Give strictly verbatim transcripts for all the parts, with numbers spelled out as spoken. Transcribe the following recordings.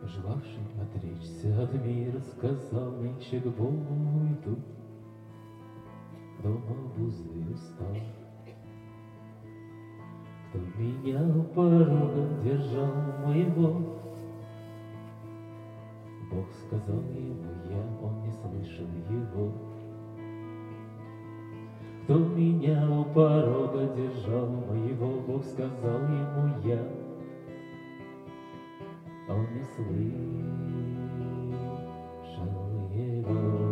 Пожелавший отречься от мира, сказал: нынче к Богу уйду, дома обузы устал. Кто меня у порога держал моего, Бог сказал ему я, он не слышал его. Кто меня у порога держал моего, Бог сказал ему я, он не слышал его.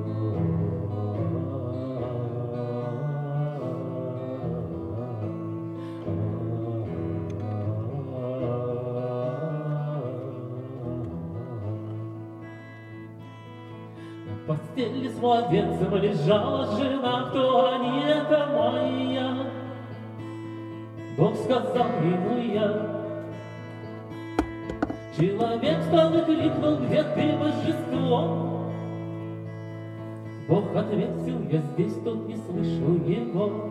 В постели с младенцем лежала жена, кто они, это моя. Бог сказал ему я. Человек встал и крикнул: где ты, божество? Бог ответил: я здесь, тот не слышал его.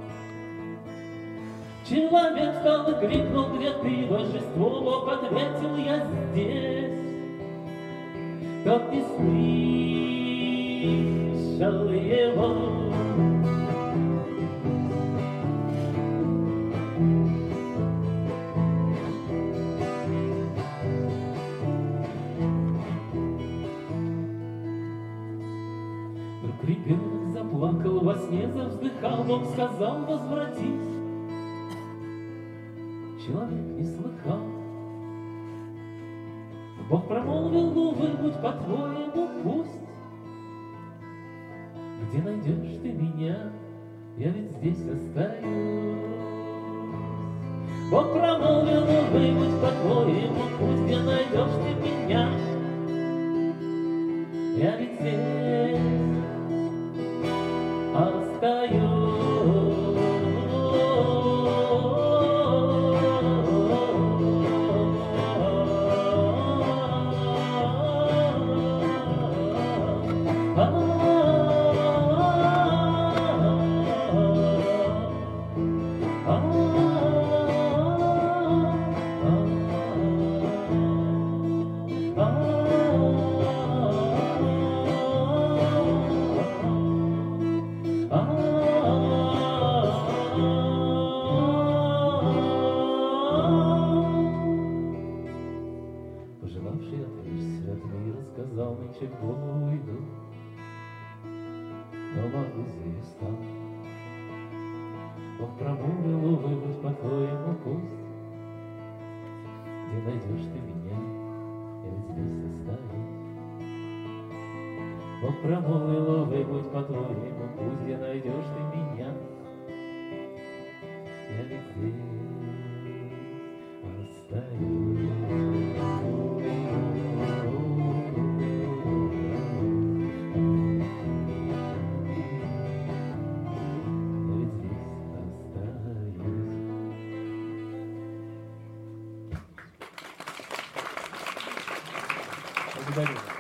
Человек встал и крикнул: где ты, божество? Бог ответил: я здесь, тот не слышал его. Ребенок заплакал, во сне завздыхал, Бог сказал: возвратись. Человек не слыхал. Бог промолвил: ну, выбудь, по-твоему, пусть. Где найдешь ты меня? Я ведь здесь остаюсь. Бог промолвил: ну, выбудь, по-твоему, пусть. Где найдешь ты меня? Я ведь здесь остаюсь. Пожелавший отречься от мира, сказал: нынче к Богу уйду, но могу здесь стал. Бог промолвил: выбудь, по-твоему, пусть. Где найдешь ты меня? Я ведь здесь остаюсь. Бог промолвил: выбудь, по-твоему, пусть. Где найдешь ты меня? Я ведь здесь остаюсь. Благодарю.